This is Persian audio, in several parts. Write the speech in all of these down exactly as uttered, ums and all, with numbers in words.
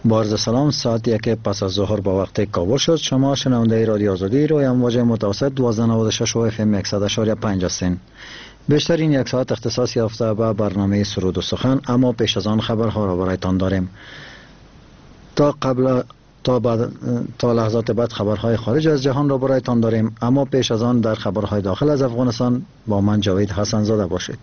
بارز سلام، ساعت یک پس از ظهر با وقت کابل شد. شما شنونده رادیو آزادی روی امواج متوسط دوازده نود و شش و اف ام صد و پنج هستین. بیشترین یک ساعت اختصاص یافته به برنامه سرود و سخن، اما پیش از آن خبرها را برایتان داریم. تا قبل تا بعد تا لحظات بعد خبرهای خارج از جهان را برایتان داریم، اما پیش از آن در خبرهای داخل از افغانستان با من جاوید حسن زاده باشید.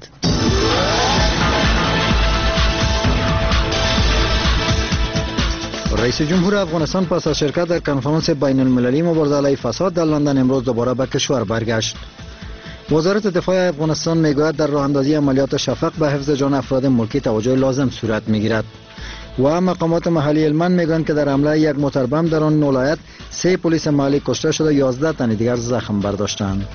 رئیس جمهور افغانستان پس از شرکت در کنفرانس بین المللی مبارزه علیه فساد در لندن امروز دوباره به کشور برگشت. وزارت دفاع افغانستان میگوید در راه اندازی عملیات شفق به حفظ جان افراد ملکی توجه لازم صورت میگیرد و مقامات محلی هلمند میگویند که در حمله یک موتر بم در آن ولایت سه پلیس محلی کشته شده و یازده تن دیگر زخم برداشتند.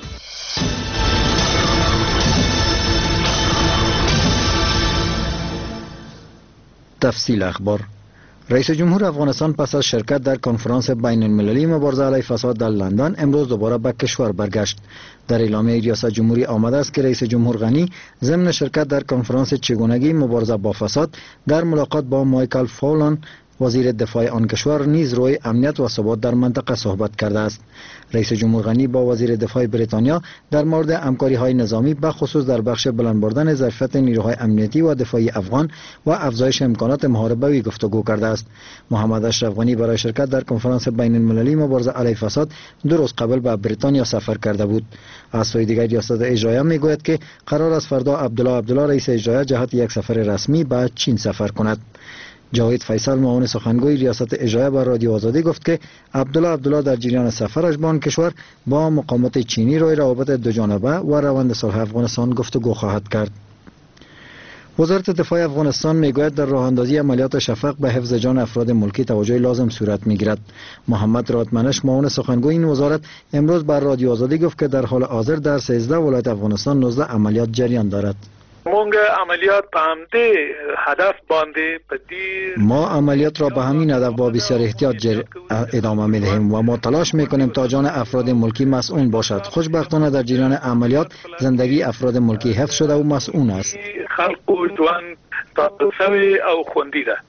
تفصیل اخبار. رئیس جمهور افغانستان پس از شرکت در کنفرانس بین المللی مبارزه علیه فساد در لندن امروز دوباره به کشور برگشت. در اعلامیه ریاست جمهوری آمده است که رئیس جمهور غنی ضمن شرکت در کنفرانس چگونگی مبارزه با فساد در ملاقات با مایکل فولان وزیر دفاع آن کشور نیز روی امنیت و ثبات در منطقه صحبت کرده است. رئیس جمهور غنی با وزیر دفاع بریتانیا در مورد همکاری‌های نظامی به خصوص در بخش بلند بردن ظرفیت نیروهای امنیتی و دفاعی افغان و افزایش امکانات محاربه گفتگو کرده است. محمد اشرف غنی برای شرکت در کنفرانس بین المللی مبارزه علیه فساد دو روز قبل به بریتانیا سفر کرده بود. از سوی دیگر ریاست اجرایی میگوید که قرار است فردا عبدالله عبدالله رئیس اجرایی جهت یک سفر رسمی به چین سفر کند. جاوید فیصل معاون سخنگوی ریاست اجرایی با رادیو آزادی گفت که عبدالله عبدالله در جریان سفرش به آن کشور با مقامات چینی روی روابط دو جانبه و روند صلح افغانستان گفتگو خواهد کرد. وزارت دفاع افغانستان میگوید در راه اندازی عملیات شفق به حفظ جان افراد ملکی توجه لازم صورت میگیرد. محمد رادمنش معاون سخنگوی این وزارت امروز بر رادیو آزادی گفت که در حال حاضر در سیزده ولایت افغانستان نوزده عملیات جریان دارد. عملیات په همدې هدف باندې په دې ما عملیات را به همین هدف با بسیار احتیاط جر... ادامه میدهیم و ما تلاش میکنیم تا جان افراد ملکی مسئول باشد. خوشبختانه در جریان عملیات زندگی افراد ملکی حفظ شده و مسئول است. خلق ژوند تاسوي او خوندي ده.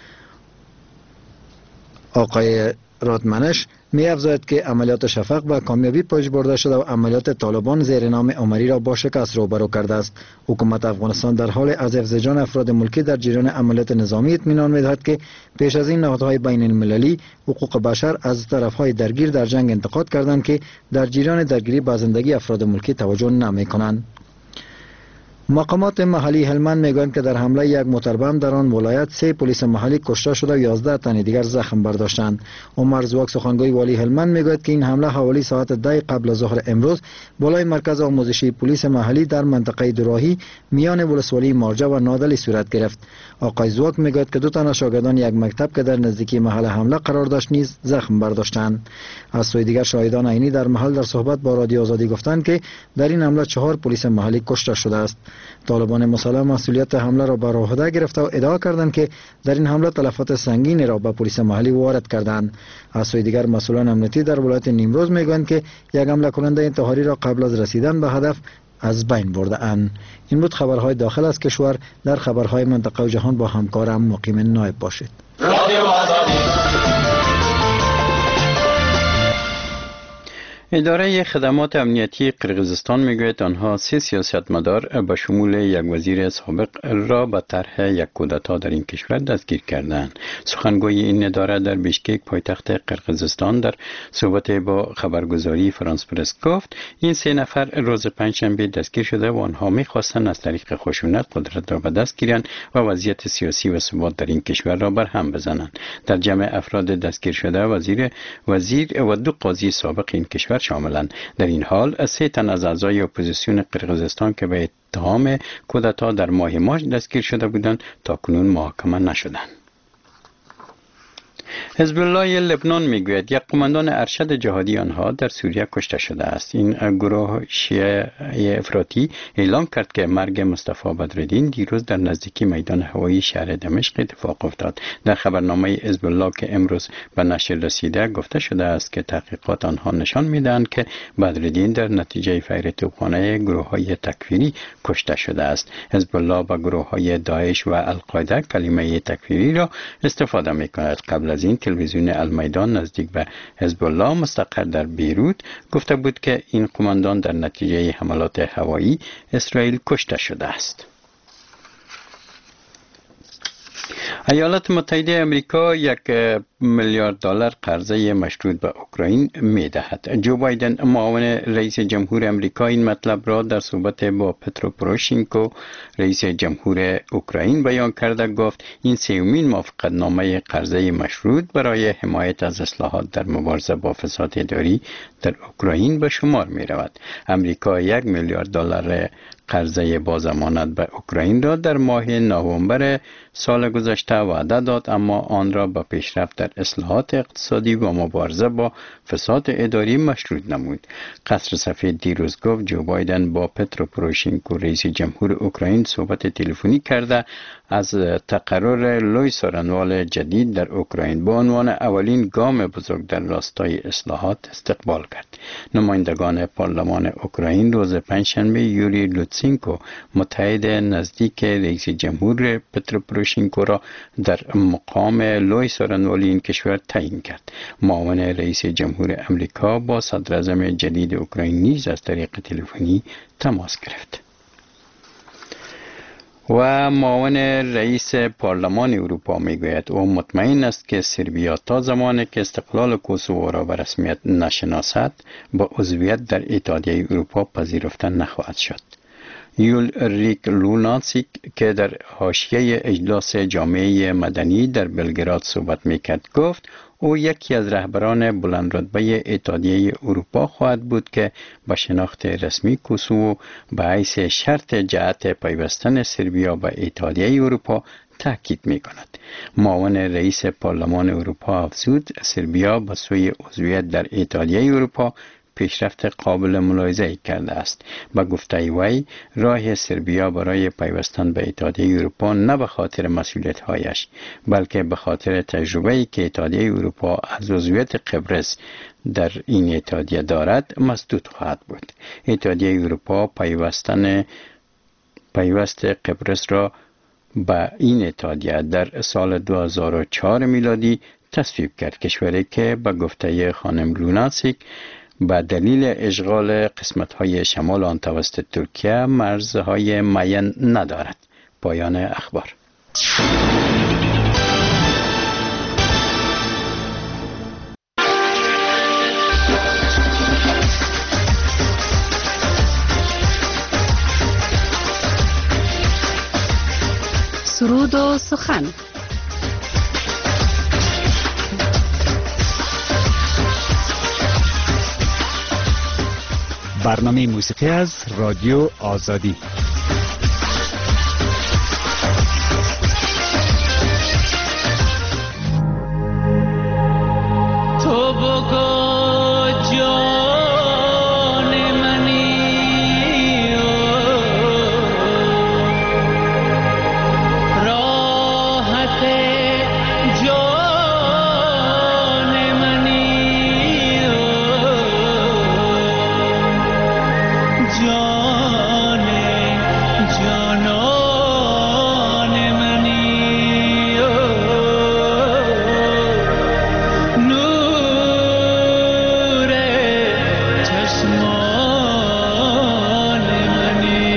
آقای رادمنش می افزاید که عملیات شفق به کامیابی پیش برده شده و عملیات طالبان زیر نام عمری را با شکست روبرو کرده است. حکومت افغانستان در حال از حفظ جان افراد ملکی در جریان عملیات نظامی اطمینان می‌دهد که پیش از این نهادهای بین المللی حقوق بشر از طرفهای درگیر در جنگ انتقاد کردند که در جریان درگیری به زندگی افراد ملکی توجه نمی‌کنند. مقامات محلی هلمند میگویند که در حمله یک موتر بم در آن ولایت سه پلیس محلی کشته شده و یازده تن دیگر زخم برداشتند. عمر زواک سخنگوی والی هلمند میگوید که این حمله حوالی ساعت ده قبل از ظهر امروز بالای مرکز آموزشی پلیس محلی در منطقه دوراهی میان ولسوالی مارجه و نادلی صورت گرفت. آقای زواک میگوید که دو تن از شاگردان یک مکتب که در نزدیکی محل حمله قرار داشت نیز زخم برداشتند. از سوی دیگر شاهدان عینی در محل در صحبت با رادیو آزادی گفتند که در این حمله چهار پلیس محلی کشته شده است. طالبان مسلح مسئولیت حمله را بر عهده گرفته و ادعا کردند که در این حمله تلفات سنگین را به پلیس محلی وارد کردند. از سوی دیگر مسئولان امنیتی در ولایت نیمروز میگویند که یک حمله کننده انتحاری را قبل از رسیدن به هدف از بین برده اند. این بود خبرهای داخل از کشور. در خبرهای منطقه و جهان با همکارم مقیم نایب باشید. اداره خدمات امنیتی قرقیزستان میگوید آنها سه سیاستمدار به شمول یک وزیر سابق را به طرح یک کودتا در این کشور دستگیر کردند. سخنگوی این اداره در بیشکک پایتخت قرقیزستان در صحبت با خبرگزاری فرانس پرس گفت این سه نفر روز پنجشنبه دستگیر شده و آنها میخواستند از طریق خشونت قدرت را به دست گیرند و وضعیت سیاسی و ثبات در این کشور را بر هم بزنند. در جمع افراد دستگیر شده وزیر وزیر و دو قاضی سابق این کشور شاملند. در این حال سه تن از اعضای اپوزیسیون قرقیزستان که به اتهام کودتا در ماه مارس دستگیر شده بودند تا کنون محاکمه نشدند. حزب الله لبنان میگوید یک قماندان ارشد جهادی آنها در سوریه کشته شده است. این گروه شیعه افراطی اعلام کرد که مرگ مصطفی بدرالدین دیروز در نزدیکی میدان هوایی شهر دمشق اتفاق افتاد. در خبرنامه حزب الله که امروز به نشر رسیده گفته شده است که تحقیقات آنها نشان میدهند که بدرالدین در نتیجه فیر توپخانه گروه‌های تکفیری کشته شده است. حزب الله با گروه‌های داعش و القاعده کلمه تکفیری را استفاده می‌کند. قبل از این تلویزیون المیدان نزدیک به حزب الله مستقر در بیروت گفته بود که این قماندان در نتیجه حملات هوایی اسرائیل کشته شده است. ایالات متحده امریکا یک میلیارد دلار قرضه مشروط به اوکراین می دهد. جو بایدن معاون رئیس جمهور امریکا این مطلب را در صحبت با پترو پوروشینکو رئیس جمهور اوکراین بیان کرده. گفت این سومین موافقتنامه قرضه مشروط برای حمایت از اصلاحات در مبارزه با فساد اداری در اوکراین به شمار می رود. امریکا یک میلیارد دلار قرضه با ضمانت به اوکراین را در ماه نوامبر سال گذشته وعده داد، اما آن را به پیشرفت در اصلاحات اقتصادی و مبارزه با فساد اداری مشروط نمود. قصر سفید دیروز گفت جو بایدن با پترو پوروشینکو رئیس جمهور اوکراین صحبت تلفنی کرده از تقرر لویس رانوال جدید در اوکراین به عنوان اولین گام بزرگ در راستای اصلاحات استقبال کرد. نمایندگان پارلمان اوکراین روز پنجشنبه یوری لوتسینکو متحد نزدیک رئیس جمهور پترو پوروشینکو را در مقام لویس رانوال این کشور تعیین کرد. معاون رئیس جمهور امریکا با صدر اعظم جدید اوکراین نیز از طریق تلفنی تماس گرفت. و معاون رئیس پارلمان اروپا میگوید او مطمئن است که سربیا تا زمانی که استقلال کوسوو را به رسمیت نشناسد با عضویت در اتحادیه اروپا پذیرفته نخواهد شد. یول ریک لوناتسیک که در حاشیه اجلاس جامعه مدنی در بلگراد صحبت میکرد گفت او یکی از رهبران بلندرتبه اتحادیه اروپا خواهد بود که با شناخت رسمی کوسوو به حیث شرط جهت پیوستن سربیا به اتحادیه اروپا تاکید می کند. معاون رئیس پارلمان اروپا افزود سربیا به سوی عضویت در اتحادیه اروپا پیشرفت قابل ملاحظه‌ای کرده است. با گفته وی راه سربیا برای پیوستن به اتحادیه اروپا نه به خاطر مسئولیت‌هایش بلکه به خاطر تجربه‌ای که اتحادیه اروپا از عضویت قبرس در این اتحادیه دارد مسدود خواهد بود. اتحادیه اروپا پیوستن پیوست قبرس را به این اتحادیه در سال دو هزار و چهار میلادی تصویب کرد. کشوری که به گفته خانم لوناتسیک به دلیل اشغال قسمت‌های شمال آن توسط ترکیه مرزهای معین ندارد. پایان اخبار. سرود و سخن. برنامه موسیقی از رادیو آزادی. تو بگو جان منی راحت جان منی جان جانان منی نور چشمان منی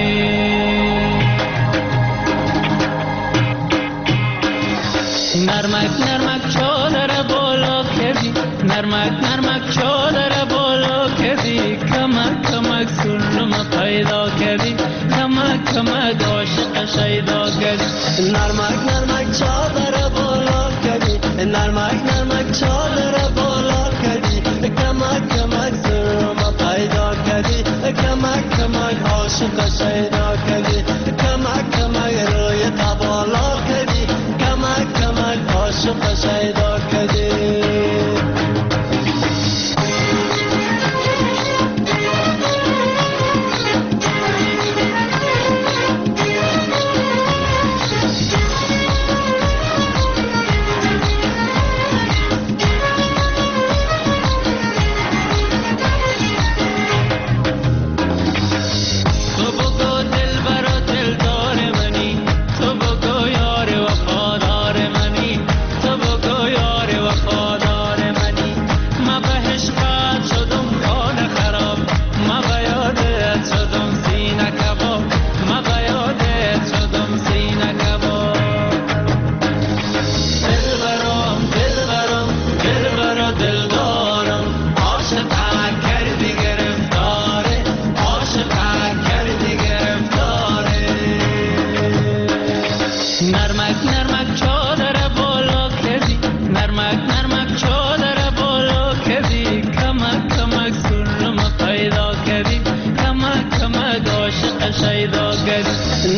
نرمک نرمک چادر بالا کردی نرمک نرمک چادر بالا کردی کمک کمک سلم پیدا کردی کمک کمک عاشق شیدا کردی نرمک نرمک چادر بالا کردی نرمک نرمک چادر بالا کردی کمک کمک سلم پیدا کردی کمک کمک عاشق شیدا کردی کمک کمک روی بالا کردی کمک کمک عاشق شیدا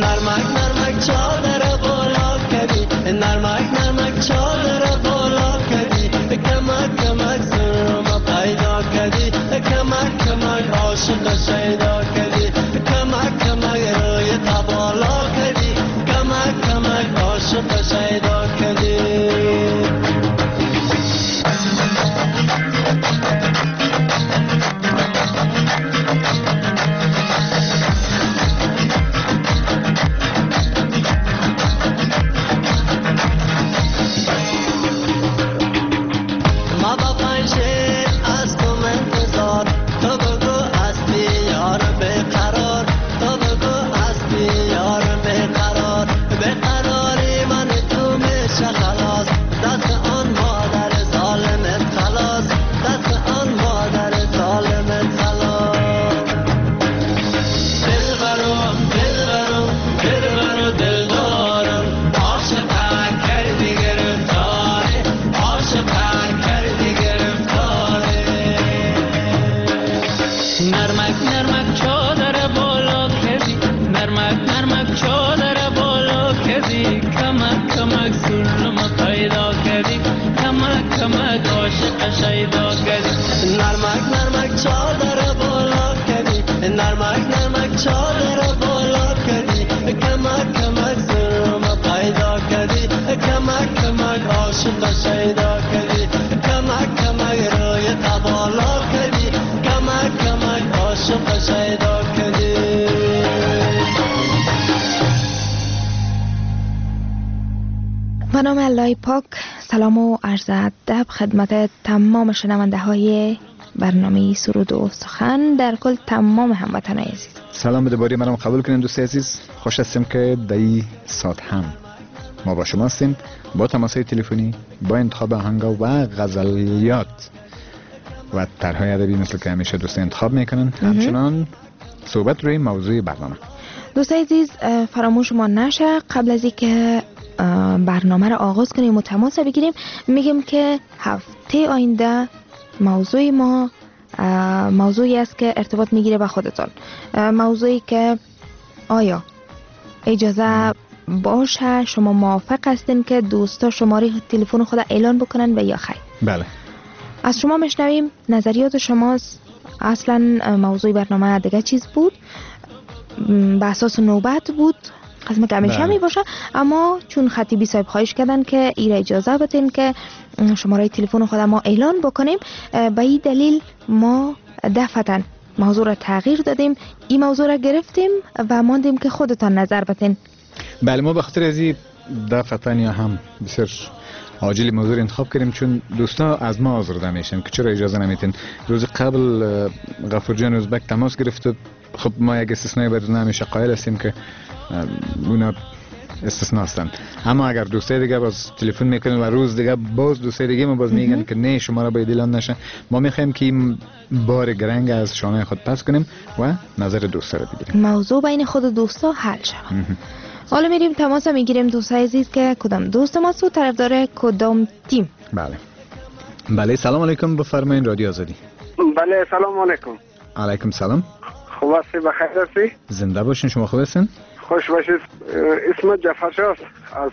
نرمک نرمک چادر بالا کردی نرمک نرمک چادر بالا کردی کمک کمک سرما پیدا کردی کمک کمک عاشق شیدا کردی کمک کمک روی تبالا کردی کمک کمک عاشق شیدا کردی به نام الله پاک. سلام و عرض ادب خدمت تمام شنونده های برنامه سرود و سخن در کل تمام هموطنان عزیز. سلام دوباره منم قبول کنید دوست عزیز. خوش هستیم که در این ساعت هم ما با شما هستیم با تماس‌های تلفنی، با انتخاب آهنگا و غزلیات و طرح‌های ادبی مثل که همیشه دوست انتخاب میکنن. همچنان صحبت روی موضوع برنامه. دوست عزیز فراموش ما نشه قبل از اینکه برنامه را آغاز کنیم و تماس بگیریم میگیم که هفته آینده موضوع ما موضوعی است که ارتباط میگیره با خودتان. موضوعی که آیا اجازه باشه شما موافق هستین که دوستا شماره تلفن خود اعلان بکنن و یا خیر؟ بله. از شما میشنویم نظریات شماست. اصلا موضوع برنامه دیگه چیز بود، به اساس نوبت بود قسم که همیشه می باشه، اما چون خطیبی صاحب خواهش کردن که ایره اجازه بدین که شماره تلفن خود ما اعلان بکنیم، به این دلیل ما دفعتاً موضوع را تغییر دادیم، این موضوع را گرفتیم و ماندیم که خودتان نظر بدین. بله، ما به خاطر از این دفعتاً یا هم بسیار عاجل موضوع انتخاب کردیم چون دوستا از ما آزرده میشن که چرا اجازه نمیتین. روز قبل غفور جان ازبک تماس گرفت. خب ما یک استثنایی بر نمیشه قائل هستیم که اونا استثناء هستن، اما اگر دوستای دیگه باز تلفن میکنن و روز دیگه باز دوستای دیگه ما باز میگن که نه شما را باید اعلان نشه، ما میخوایم که این بار گرنگ از شانه خود پس کنیم و نظر دوستا را بگیریم، موضوع بین خود دوستا حل شود. حالا میریم تماس میگیریم دوستای عزیز که کدام دوست ما سو طرفدار کدام تیم. بله بله. سلام علیکم، بفرمایید رادیو آزادی. بله سلام علیکم. علیکم سلام. خوب هستی؟ بخیر هستی؟ زنده باشین. شما خوب هستین؟ خوش باشید. اسم جعفرشاه است از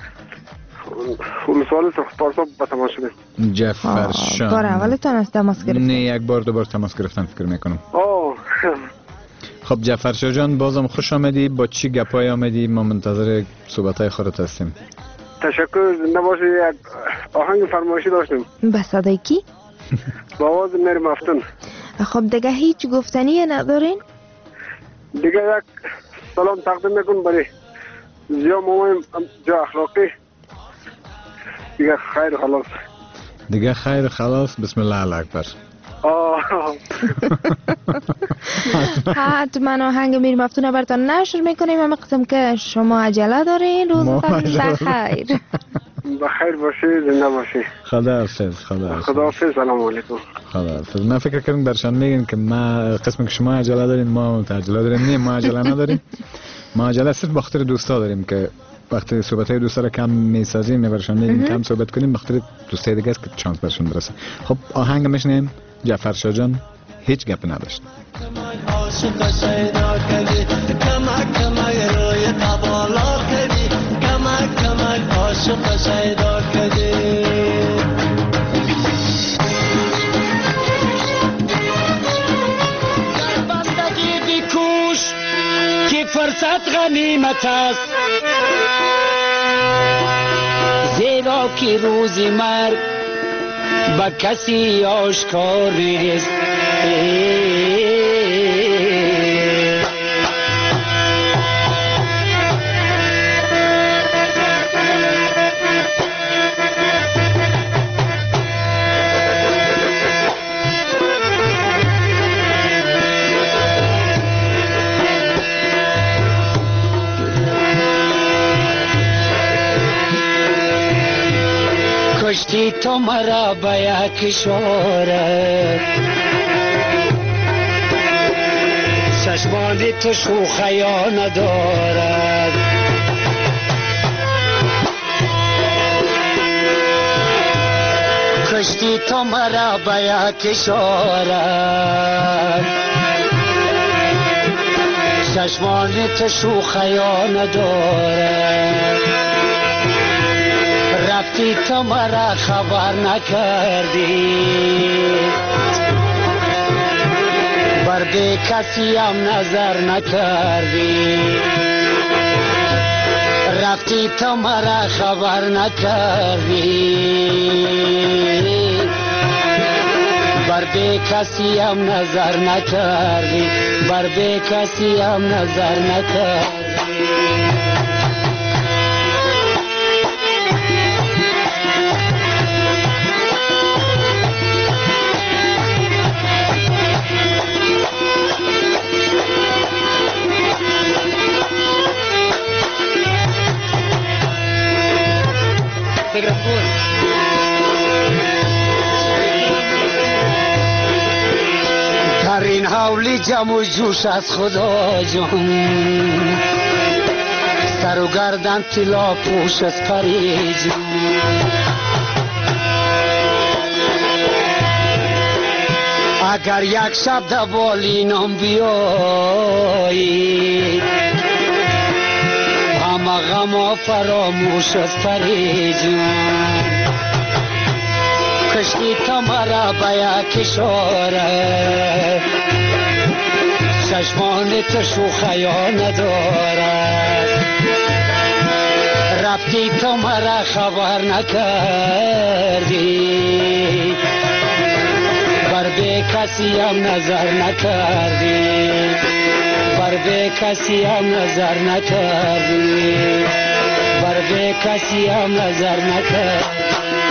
ولسوالی سرخپارسا به تماس شدیم. جعفرشاه بار اولتان از تماس گرفتیم؟ نه یک بار دو بار تماس گرفتم فکر میکنم. اوه خب جعفرشاه جان بازم خوش آمدی. با چی گپای آمدی؟ ما منتظر صحبت‌های خودت هستیم. تشکر. زنده باشی. یک آهنگ فرمایشی داشتیم. به صدای کی؟ با آواز میر مفتون. خب دیگه هیچ گفتنی ندارین؟ دیگه یک سلام تقدیم میکن برای زیا مامان جا اخلاقی. دیگه خیر خلاص. دیگه خیر خلاص. بسم الله الله اکبر. حتما آهنگ میر مفتون براتون نشر میکنیم. همه قسم که شما عجله دارین. روزتان بخیر. بخیر باشی. زنده باشی. خدا حافظ. خدا حافظ. خدا حافظ. سلام علیکم. خدا حافظ. من فکر کردم برشان میگن که ما قسم که شما عجله دارین ما عجله داریم. نه ما عجله نداریم. ما عجله صرف به خاطر دوستا داریم که وقتی صحبت‌های دوستا را کم میسازیم میبرشان میگیم کم صحبت کنیم به خاطر دوستای دیگه است که چانس برشون برسه. خب آهنگ میشنیم. جعفرشاه جان هیچ گپ نداشت. خیانت است، زیرا که روز مرگ به کسی آشکار نیست. کشتی تو مرا به یک اشاره، چشمان تو شوخیا ندارد. کشتی تو مرا به یک اشاره، چشمان تو شوخیا ندارد. رفتی تو مرا خبر نکردی، بر به کسی هم نظر نکردی. رفتی تو مرا خبر نکردی، بر به کسی هم نظر نکردی. بر به کسی هم نظر نکردی. در این حولی جمع و جوش از خدا جان، سر و گردن طلا پوش از پری جان. اگر یک شب در بالینم بیایی، همه غم فراموش از پری جان. کشتی تو مرا به یک اشاره، چشمان تو شوخیا ندارد. رفتی تو مرا خبر نکردی، بر به کسی هم نظر نکردی. بر به کسی هم نظر نکردی. بر به کسی هم نظر نکردی.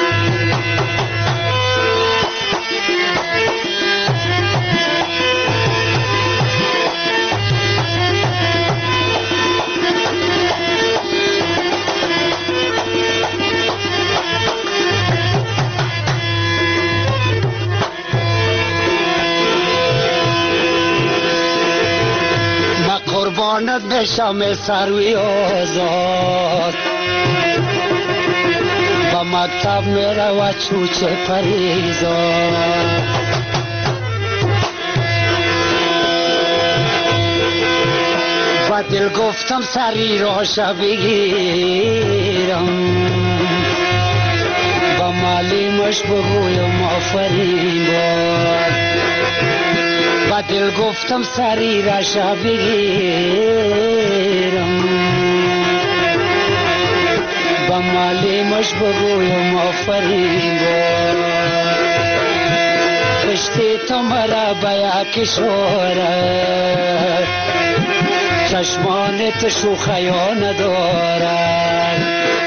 قربانت بشم سروی آزاد، با مکتب میره و چوچه پریزاد. با دل گفتم سری راشه بگیرم، با معلمش بگویم آفرین باد. با دل گفتم سری راشه بگیرم، با معلمش بگویم آفرین باد. کشتی تو مرا به یک اشاره، چشمان تو شوخیا ندارد.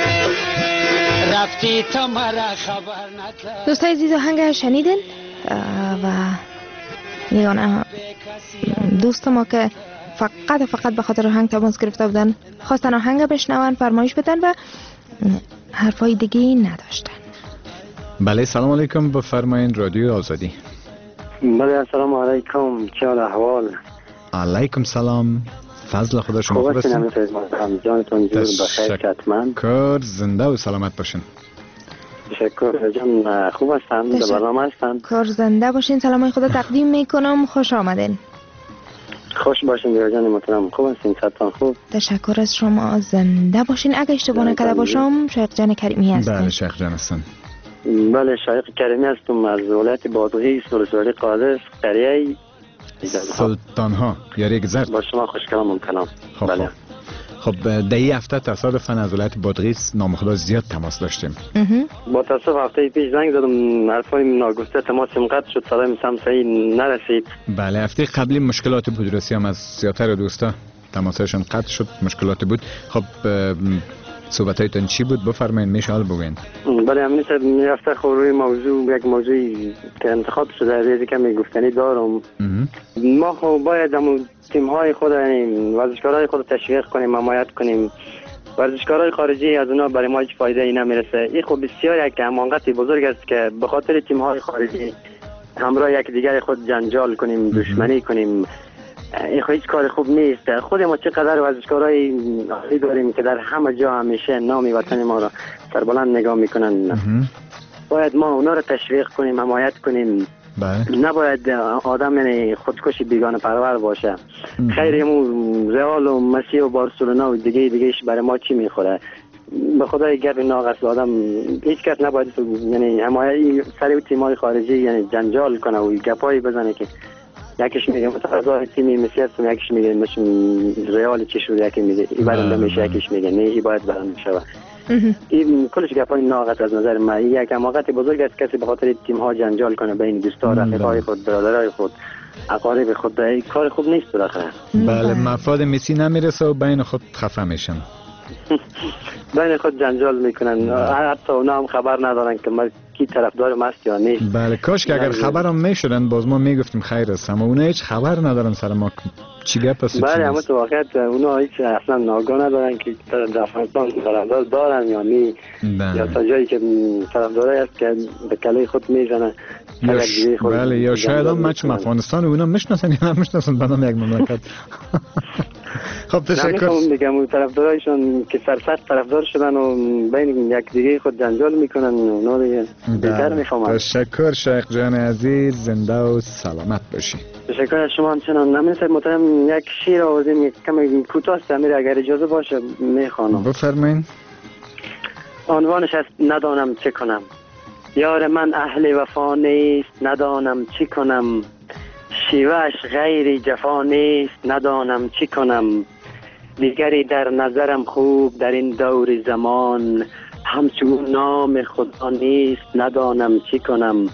رفتی تو مرا خبر نکرد. دوستای عزیز آهنگ شنیدین و یگانه دوست ما که فقط فقط به خاطر آهنگ تماس گرفته بودن خواستن آهنگ بشنون، فرمایش بدن و حرفای دیگه نداشتن. بله سلام علیکم، بفرمایین رادیو آزادی. بله سلام علیکم، چه حال احوال؟ علیکم سلام، فضل خدا شما خوب هستین؟ جانتون جور بخیر حتما. کار زنده و سلامت باشین. تشکر جان، خوب هستم، در برنامه هستم. کار زنده باشین، سلامای خدا تقدیم میکنم، خوش آمدین. خوش باشین دیگر جان محترم، خوب هستین؟ صحتتان خوب؟ تشکر از شما، زنده باشین. اگه اشتباه نکرده باشم شایق جان کریمی هستن. بله شایق جان هستن. بله شایق کریمی هستم از ولایت بادغیس، ولسوالی قادس، قریه سلطان ها یا ریگ زرد. با شما خوش کلام کلام. بله. خب در این هفته تصادفاً از ولایت بادغیس نامخدا زیاد تماس داشتیم. با تاسف هفته پیش زنگ زدم، حرفای ناگفته تماسم قطع شد، صدای سم صحیح نرسید. بله هفته قبلی مشکلات بود، رسی هم از زیادتر دوستا تماسشون قطع شد، مشکلات بود. خب صحبتایتون چی بود؟ بفرمایید میشه حال بگوین. بله همین سر هفته خب روی موضوع یک موضوعی که انتخاب شده از کمی گفتنی دارم. ما خب باید همون تیم های خود یعنی ورزشکارای خود تشویق کنیم، حمایت کنیم. ورزشکارای خارجی از اونا برای ما هیچ فایده ای نمیرسه. این خب بسیار یک حماقت بزرگ است که به خاطر تیم های خارجی همراه یک دیگر خود جنجال کنیم، دشمنی کنیم. این خب هیچ کار خوب نیست. خود ما چقدر ورزشکارای عالی داریم که در همه جا همیشه نام وطن ما را سربلند نگاه میکنن. باید ما اونا را تشویق کنیم، حمایت کنیم. بله. نباید آدم یعنی خودکشی بیگانه پرور باشه. خیر امو رئال و مسی و بارسلونا و دیگه دیگهش برای ما چی میخوره؟ به خدای گپ ناقص آدم هیچ کس نباید یعنی حمایت سر تیم‌های خارجی یعنی جنجال کنه و گپایی بزنه که یکیش میگه متقاضای تیمی مسی هستم، یکیش میگه مثلا رئال چه شده، یکی میگه این برنده میشه، یکیش میگه نه این باید برنده شه. این کلش گپای ناقص از نظر من. یک حماقت بزرگ است کسی به خاطر تیم ها جنجال کنه بین دوستا، رفیقای خود، برادرای خود، اقارب خود. این کار خوب نیست بالاخره. بله مفاد مسی نمیرسه و بین خود خفه میشن. بین خود جنجال میکنن، حتی اونا هم خبر ندارن که ما کی طرفدار ماست یا نیست. بله کاش که اگر خبرم میشدن باز ما میگفتیم خیر است، اما اونا هیچ خبر ندارن سر ما چی گپ است. بله اما تو واقعیت اونا هیچ اصلا ناگاه ندارن که طرفدار طرفدار دارن یا نی، یا تا جایی که طرفدارای است که به کله خود میزنن. یا ش... بله یا شاید هم مچ افغانستان و اونا میشناسن یا نمیشناسن بنام یک مملکت. خب تشکر. من میگم اون طرفدارایشون که سرسخت طرفدار شدن و بین یک دیگه خود جنجال میکنن اونا دیگه بهتر میفهمن. تشکر شیخ جان عزیز، زنده و سلامت باشی. تشکر از شما همچنان. نمیشه محترم یک شعر آوازیم کمی کوتاه است امیر اگر اجازه باشه میخوانم. بفرمایید. عنوانش است ندانم چه کنم. یار من اهل وفا نیست، ندانم چی کنم. شیوهش غیر جفا نیست، ندانم چی کنم. دیگری در نظرم خوب در این دور زمان، همچون نام خدا نیست، ندانم چی کنم.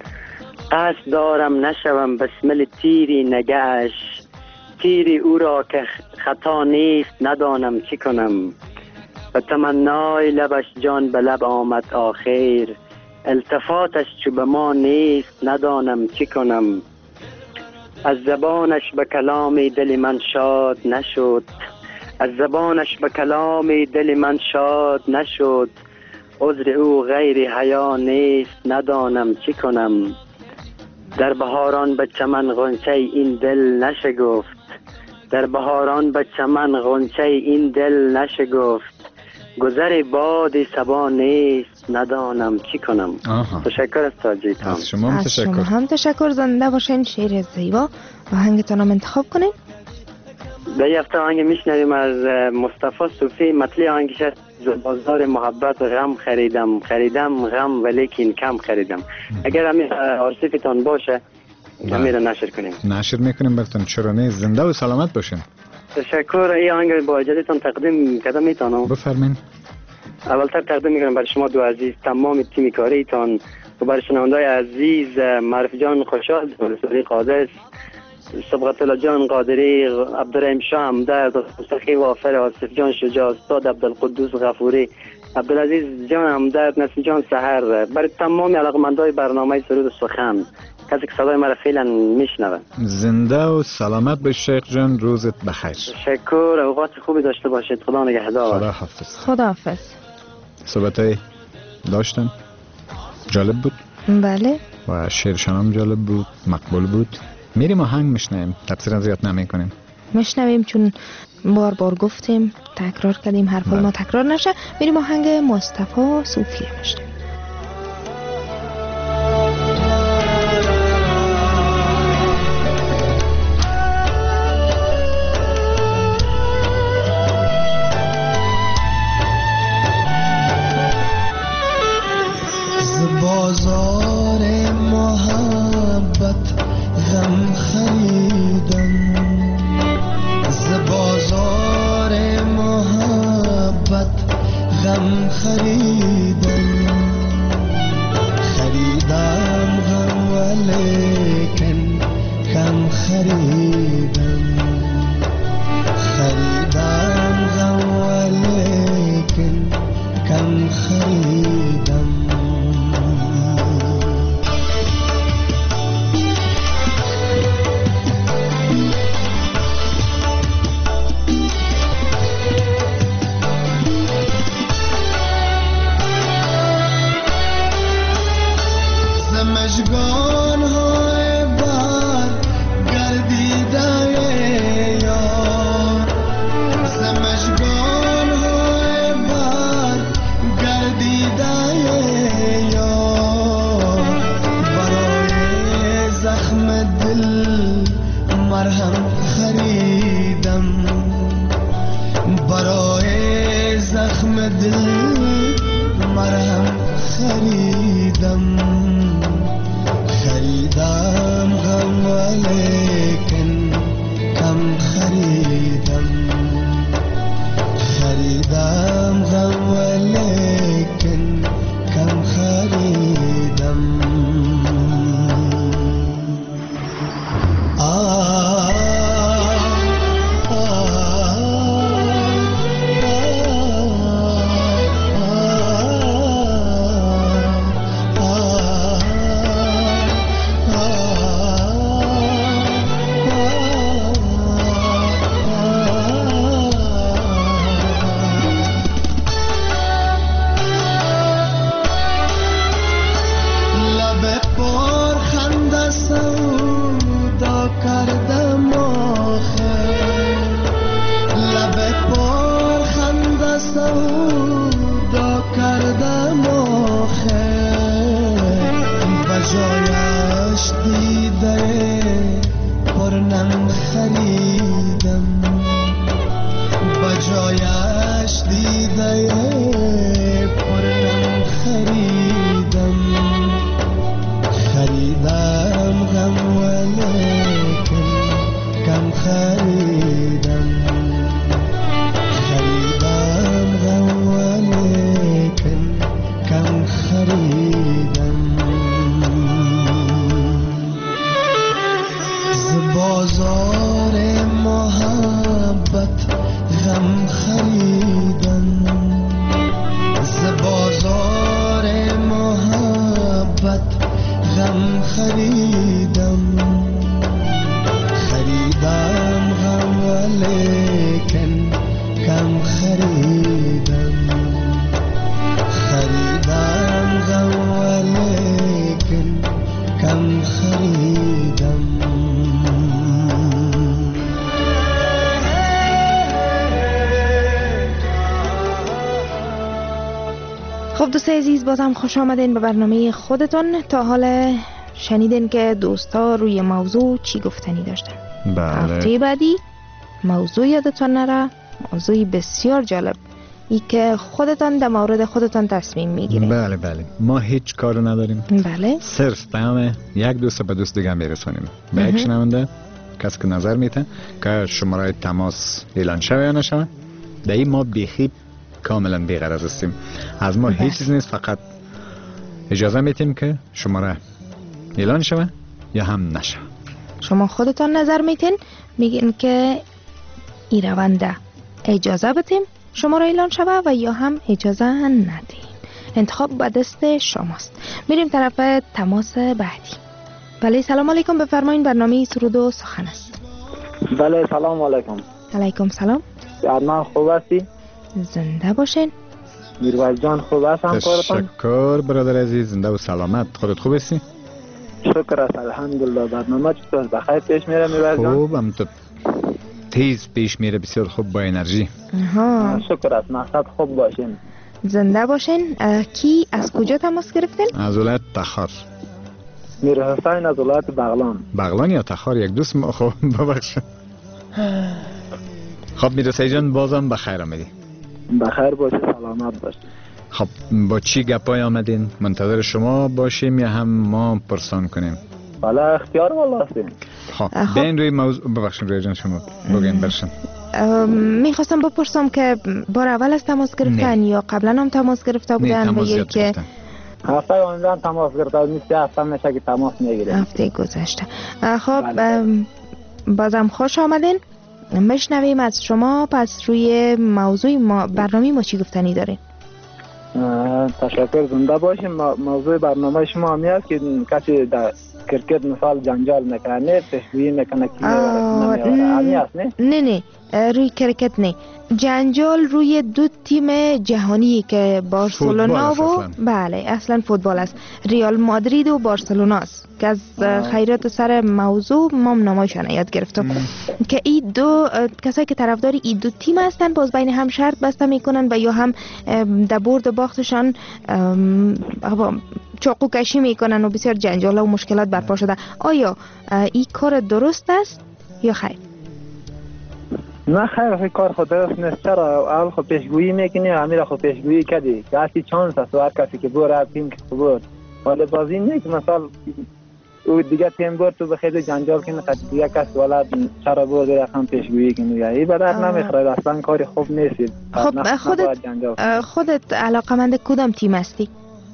قصد دارم نشوم بسمل تیری نگهش، تیری او را که خطا نیست، ندانم چی کنم. و تمنای لبش جان به لب آمد آخر، التفاتش چو به ما نیست، ندانم چی کنم. از زبانش به کلام دل من شاد نشد، از زبانش به کلام دل من شاد نشد. عذر او غیر حیا نیست، ندانم چی کنم. در بهاران به چمن غنچه این دل نشگفت، در بهاران به چمن غنچه این دل نشگفت. گذر باد صبا نیست، ندانم چی کنم. آها. تشکر از توجیهتان. از شما هم تشکر. از شما هم تشکر. زنده باشین. شعر زیبا آهنگتون هم انتخاب کنین. در این هفته آهنگ میشنویم از مصطفی صوفی. مطلع آهنگش است بازار محبت غم خریدم، خریدم غم ولیکن کم خریدم. اگر همین آرسیفتان باشه همین را نشر کنیم. نشر میکنیم براتون، چرا نه. زنده و سلامت باشین. تشکر. این آهنگ با اجازهتون تقدیم کردم میتونم. بفرمایید. اولتر تقدیم میکنم برای شما دو عزیز، تمام تیم کاریتان و برای شنونده‌های عزیز معرف جان خوشحال، سوری قادس، صبغت الله جان قادری، عبدالرحیم شاه همدرد، مستخی وافر، آصف جان شجاع، استاد عبدالقدوس غفوری، عبدالعزیز جان همدرد، نسیم جان سحر، برای تمام علاقمندای برنامه سرود و سخن، کسی که صدای مرا فعلا میشنوه. زنده و سلامت باش شیخ جان، روزت بخیر. تشکر. اوقات خوبی داشته باشید. خدا نگهدار. خدا حافظ. خدا حافظ. صحبتای داشتن جالب بود. بله. و شعرشان هم جالب بود، مقبول بود. میریم آهنگ میشنویم، تقصیر زیاد نمی کنیم. میشنویم چون بار بار گفتیم تکرار کردیم حرفای ما تکرار نشه. میریم آهنگ مصطفی صوفی میشنویم. بازار محبت غم خریدم، ز بازار محبت خریدم خریدم غم ولیکن کم خریدم خریدم غم ولیکن کم خریدم مژگان های بر گردیده یار ز مژگان های بر گردیده یار برای زخم دل مرهم خریدم برای زخم دل مرهم خریدم خریدم غم ولیکن کم خریدم خریدم غم ولیکن کم خریدم آه خب دوستای عزیز، بازم خوش آمدین به برنامه خودتون. تا حالا شنیدین که دوستا روی موضوع چی گفتنی داشتن. بله. هفته بعدی موضوع یادتون نره، موضوعی بسیار جالب، ای که خودتان در مورد خودتان تصمیم میگیرین. بله بله، ما هیچ کارو نداریم. بله. صرف پیام یک دوست به دوست دیگه میرسونیم. به یک شنونده کسی که نظر میته که شماره تماس اعلان شوه یا نشوه، در این ما بیخی کاملا بی‌غرض هستیم. از ما هیچ چیز نیست، فقط اجازه میتیم که شماره اعلان شوه یا هم نشه. شما خودتان نظر میتین، میگین که ای رونده اجازه بتیم شماره اعلان شوه و یا هم اجازه ندین. انتخاب به دست شماست. میریم طرف تماس بعدی. بله، سلام علیکم، بفرمایید. برنامه سرود و سخن است. بله، سلام علیکم. علیکم سلام. عدنان خوب هستی؟ زنده باشین. میروز جان خوب است همکارتان؟ تشکر برادر عزیز، زنده و سلامت. خودت خوب هستی؟ شکر است الحمدلله. برنامه چطور بخیر پیش میره میروز جان؟ خوبم، تو تیز پیش میره، بسیار خوب، با انرژی. آها، شکر است. مقصد خوب باشین. زنده باشین. کی از کجا تماس گرفتین؟ از ولایت تخار. میر حسین از ولایت بغلان. بغلان یا تخار یک دوست ما. خب ببخش. خب میر حسین جان، بازم بخیر آمدی. بخیر باشی، سلامت باشی. خب با چی گپای آمدین؟ منتظر شما باشیم یا هم ما پرسان کنیم؟ بله، اختیار والا هستیم. خب بین روی موضوع، ببخشید روی جان شما بگین برشن. میخواستم بپرسم که بار اول از تماس گرفتن نه. یا قبلا هم تماس گرفته بودن و یا که هفته آنجا تماس گرفته نیست، هفته میشه که تماس میگیره. هفته گذشته. خب بازم خوش آمدین. مشنویم از شما. پس روی موضوع ما برنامه ما چی گفتنی دارین؟ تشکر، زنده باشیم. موضوع برنامه شما همی است که کسی در کرکت مثال جنجال میکنه، پیشگویی میکنه که همی است نه؟ نه نه روی کرکت نه، جنجال روی دو تیم جهانی که بارسلونا و بله اصلا فوتبال است، ریال مادرید و بارسلونا است که از خیرات سر موضوع ما نامایشان یاد گرفتم که این دو کسایی که طرفدار این دو تیم هستن باز بین هم شرط بسته میکنن و یا هم در برد و باختشان چاقو کشی میکنن و بسیار جنجال و مشکلات برپا شده. آیا این کار درست است یا خیر؟ نه خیر، خیلی کار خود درست نیست. چرا اول خود پیشگویی میکنی و همین خود پیشگویی کردی که هستی چانس است و هر کسی که بور تیم که بود ولی بازی نه که مثال او دیگه تیم برد تو بخیلی جنجال کنی قد دیگه کسی ولی چرا بود رقم پیشگویی کنی این بدر نمیخواد، اصلا کاری خوب نیست. خب خودت خودت علاقمند کدام تیم هستی؟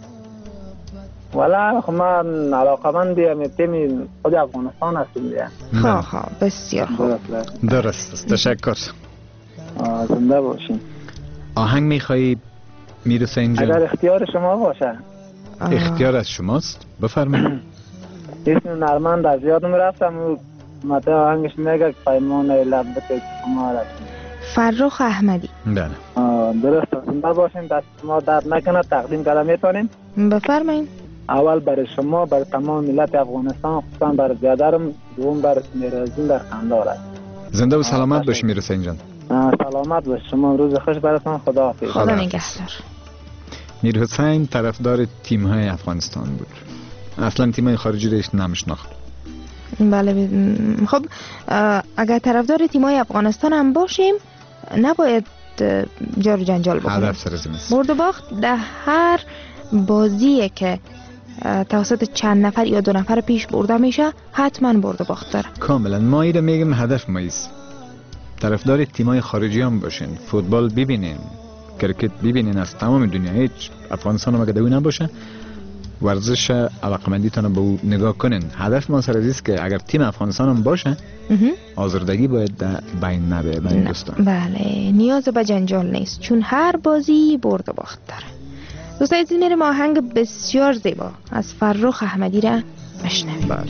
ولی خب من علاقمند تیم خود افغانستان هستم دیگه. خواه خواه بسیار خوب، درست است. تشکر، زنده باشین. آهنگ میخوایی میرسه اینجا؟ اگر اختیار شما باشه. اختیار از شماست، بفرمایید. اسم نرمند از یادم رفتم و مته آهنگش میگه که پیمان لبت شما رسید. فرخ احمدی. بله درست است. زنده باشین، دست شما درد نکنه. تقدیم کلام میتونین؟ بفرمایید. اول برای شما، برای تمام ملت افغانستان، خصوصا برای بیادرم، دوم برای میرزین در قندهار است. زنده و سلامت باشی میرسین جان. سلامت باش شما، روز خوش براتون. خدا حافظ. خدا نگهدار. میر حسین طرفدار تیم های افغانستان بود، اصلا تیم های خارجی رو نمیشناخت. بله خب اگر طرفدار تیم های افغانستان هم باشیم نباید جار جنجال بکنیم. هدف سر زمین برد و باخت در هر بازیه که توسط چند نفر یا دو نفر پیش برده میشه حتما برد و باخت داره. کاملا ما ایره میگم هدف ماییست طرفدار تیمای خارجی هم باشین، فوتبال ببینین، کرکت ببینین از تمام دنیا، هیچ افغانستان هم اگه دوی نباشه ورزش علاقمندیتان به او نگاه کنین. هدف ما سر است که اگر تیم افغانستان هم باشه آزردگی باید بین نبه بین دوستان. بله نیاز به جنجال نیست چون هر بازی برد و باخت داره. دوستان از این ما آهنگ بسیار زیبا از فرخ احمدی را بشنویم. بله.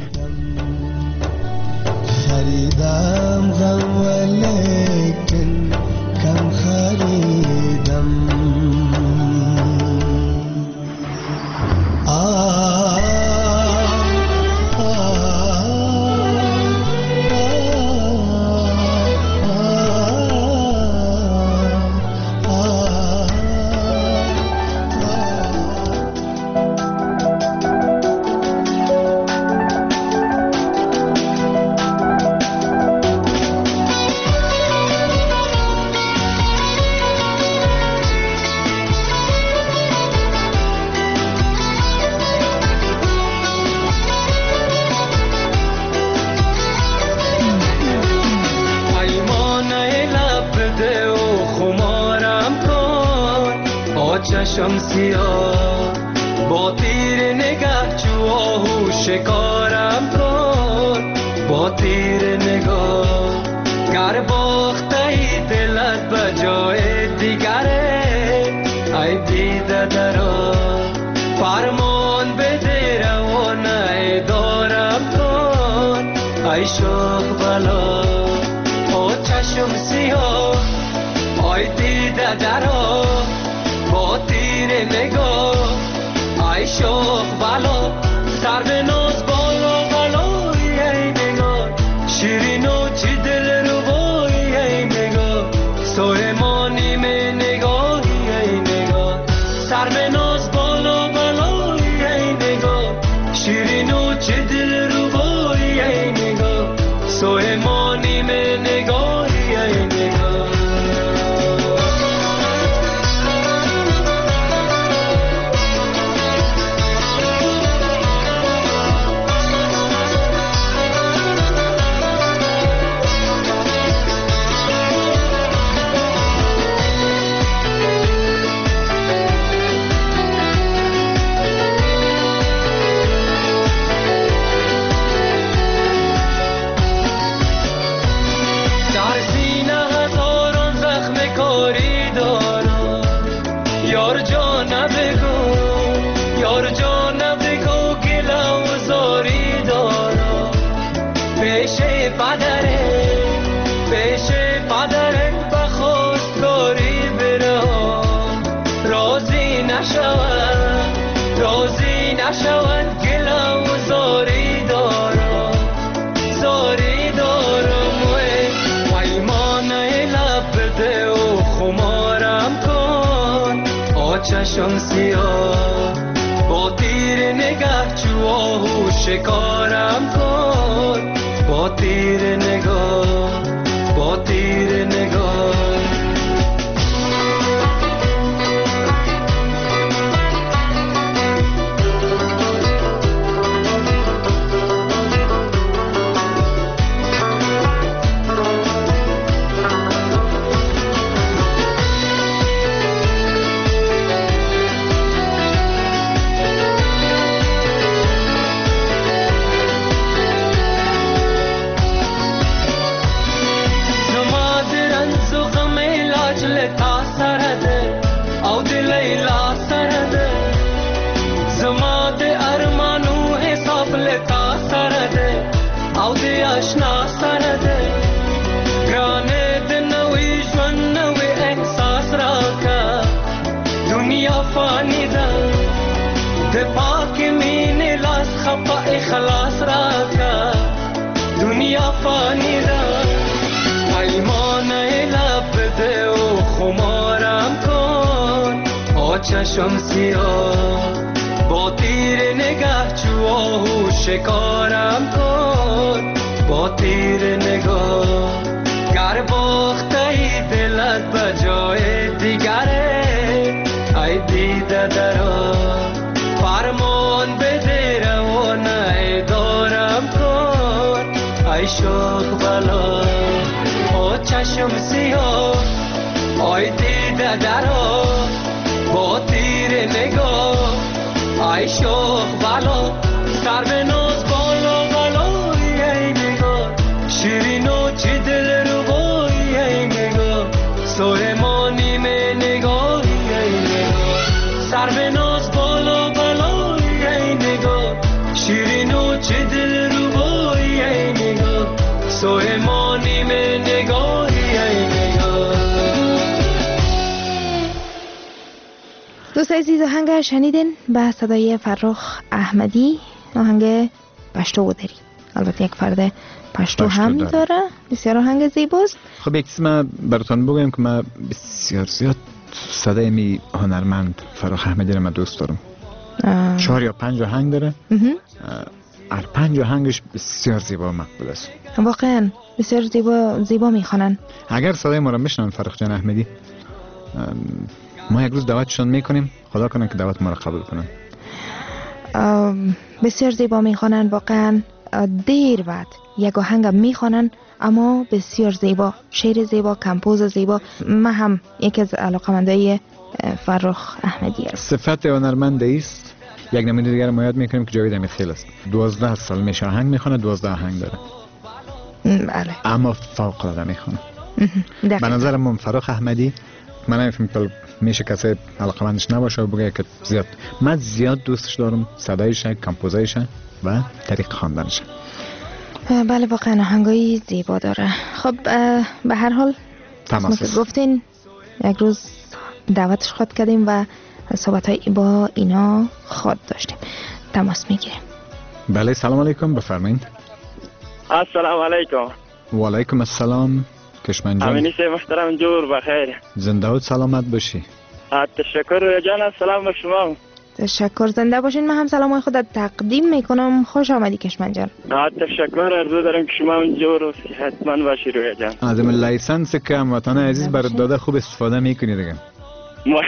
خریدم غم ولیکن کم خریدم، آه شمسیا با تیر نگاه چو آهو شکارم کن، با تیر نگاه گر باخته ای دلت به جای دیگره، ای دیده درا فرمان بده روانه دارم کن، ای شوخ بلا او چشم سیاه، ای دیده درا با تیر نگاه، ای شوخ بلا سر به ناز بالا بلایی، ای نگاه شیرین و چی دل رو بایی، ای نگاه سویمانی می نگاهی، ای نگاه سر به ناز بالا بلایی، ای نگاه شیرین و چی دل رو بایی، ای نگاه سویمانی می نگاهی، ای نگاه. نشود راضی نشود گله و زاری دارم زاری دارم و پیمانه لب بده و خمارم کن آتشم سیاه با تیر نگاه چواه و شکارم کن با تیر نگاه با تیر نگاه آشنا سره ده گرانه ده نوی جون نوی احساس را که دنیا فانی ده ده پاک مین لاس خفا اخلاص را که دنیا فانی ده پیمانه لب ده و خمارم کن آتشم سیاه با تیر نگاه چواه و شکارم کن با تیر نگاه گر باخته ای دلت به جای دیگره ای دیده درا فرمان بده روانه دارم کن ای شوق بلا با چشم سیاه ای دیده درا با تیر نگاه ای شوق بلا سر به ناز بالا بالا شیرینو چی دل رو بایی ای نگاه سلیمانی می نگاهی ای نگاه سر به ناز بالا بلایی ای نگاه شیرینو چی دل رو بایی ای نگاه سلیمانی می نگاهی ای نگاه. دوست عزیز آهنگ شنیدین به صدای فرخ احمدی آهنگ پشتو و دری البته یک فرد پشتو هم داره. داره بسیار آهنگ زیباست. خب یک چیز من براتون بگم که من بسیار زیاد صدای می هنرمند فرخ احمدی رو من دوست دارم. آه. چهار یا پنج آهنگ داره. هر پنج آهنگش بسیار زیبا و مقبول است. واقعا بسیار زیبا زیبا میخوانن. اگر صدای ما رو میشنون فرخ جان احمدی ما یک روز دعوتشون میکنیم، خدا کنه که دعوت ما رو قبول کنن. بسیار زیبا میخوانن واقعا. دیر بعد یک آهنگ میخوانن اما بسیار زیبا، شعر زیبا، کمپوز زیبا. من هم یکی از علاقمندای فرخ احمدی هستم. صفت هنرمند است. یک نمونه دیگر ما یاد میکنیم که جاوید امیرخیل است. دوازده سال میشه آهنگ میخونه، دوازده آهنگ داره. بله. اما فوق العاده میخونه. به نظر من فرخ احمدی، من نمیفهم که میشه کسی علاقمندش نباشه و بگه که زیاد، من زیاد دوستش دارم، صدایش، کمپوزایش و طریق خواندنش. بله واقعا آهنگای زیبا داره. خب به هر حال تماس گفتین یک روز دعوتش خود کردیم و صحبت‌های با اینا خود داشتیم. تماس میگیریم. بله سلام علیکم، بفرمایید. السلام علیکم. و علیکم السلام کشمن جان. امینی سی محترم جور بخیر. زنده و سلامت باشی. تشکر جان. سلام به شما. تشکر، زنده باشین. من هم سلامای خودت تقدیم میکنم. خوش آمدی کشمن جان. تشکر، عرض دارم که شما جور و صحتمند باشی رویا جان. از این لایسنس که هموطن عزیز برات داده خوب استفاده میکنی دیگه. ما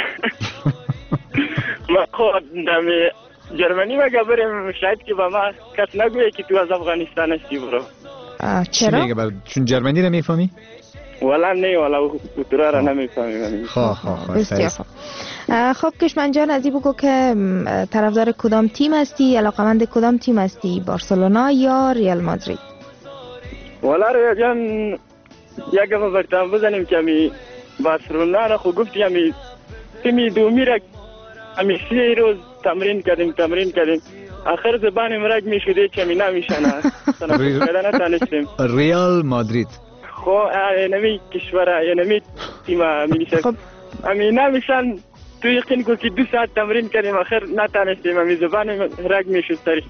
ما خود دمی جرمنی مگه بریم شاید که با ما کس نگویه که تو از افغانستان هستی برو. چرا؟ چی میگه برای چون جرمنی رو میفهمی؟ والا نه، والا اوترا رو نمیفهمی. خواه خواه خواه بسیار خوب. خب کشمن جان از این بگو که طرفدار کدام تیم هستی؟ علاقمند کدام تیم هستی؟ بارسلونا یا ریال مادرید؟ والا رویا جان یک گفت برتان بزنیم که همی بارسلونا رو خود گفتی همی تیمی دومی را همی سی روز تمرین کردیم تمرین کردیم آخر زبان مرگ می شده که همی نمیشنه سنفیده نتانستیم. ریال مادرید خو نمی کشوره یا نمی تیم همی نیست همی نمیشن تو یقین کو که دو ساعت تمرین کردیم آخر نتانستیم امی زبان رگ میشستری.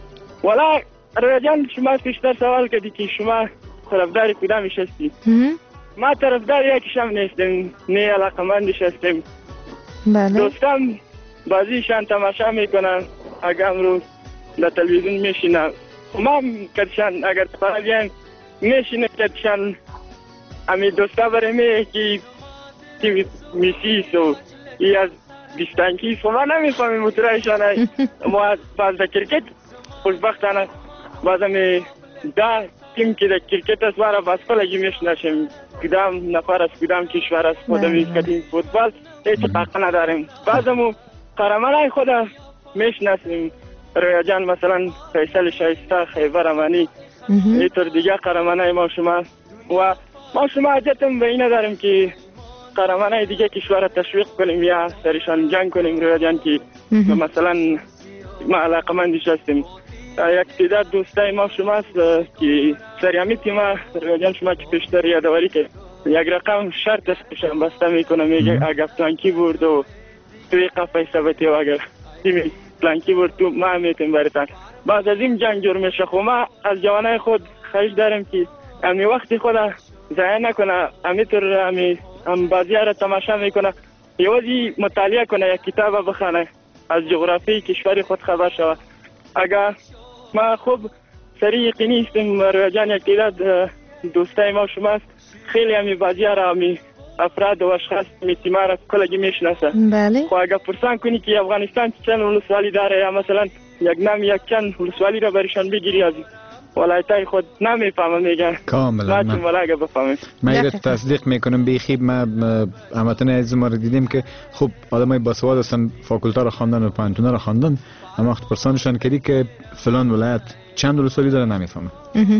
والا رویا جان شما پیشتر سوال کردی که شما طرفدار کدامش هستی؟ ما طرفدار یکیشم نیستیم، نه علاقمندش هستیم. بله. دوستم بازیشان تماشا میکنن، اگر امروز در تلویزیون میشینن ما کدشان اگر تفرج بیایم میشینه کدشان امی دوستا برمی که تیم میسی سو ای از بیستانکی سو ما نمیفهمیم مطرحشان ما باز در کرکت خوشبختانه باز امی دا تیم که در کرکت است وارا باز کلگی میشنشیم کدام نفر است کدام کشور است خودمی کدیم فوتبال هیچ حق نداریم. بعضمو قهرمانای خود میشناسیم، رویا جان مثلا فیصل شایسته، خیبر امانی، اینطور دیگه قهرمانای ما شما و ما شما حاجتم به این نداریم که قهرمانای دیگه کشور تشویق کنیم یا سرشان جنگ کنیم. رویا جان که مثلا ما علاقمندش هستیم. یک تعداد دوستای ما شماست که سریامی تیما رویا جان شما که پیشتر یادواری که یک رقم شرط استشان بسته میکنه، میگه اگر پلانکی برد و توی قفای ثبتی و اگر تیمی پلانکی برد تو ما میتیم برتن. بعد از این جنگ جور میشه. خب ما از جوانای خود خواهش داریم که امی وقتی خود ضایع نکنه، امی طور امی هم بازی را تماشا میکنه یوازی مطالعه کنه، یک کتاب بخونه از جغرافی کشور خود خبر شود. اگر ما خوب سریع یقینی استیم رویا جان یک تعداد دوستای ما شماست خیلی امی بازی را امی افراد و اشخاص می تیما را کلگی میشناسه. بله. خب اگر پرسان کنی که افغانستان چند ولسوالی داره یا مثلا یک نام یک چند ولسوالی را برشان بگیری از ولایتای خود نمیفهمم میگن کاملا. ما چون ولاگه بفهمیم. من ایره تصدیق میکنم بیخی. ما همتون عزیز ما رو دیدیم که خب آدمای باسواد هستن، فاکولتا را خواندن و پانتونا را خواندن، اما وقت پرسانشان کردی که فلان ولایت چند ولسوالی داره نمیفهمم.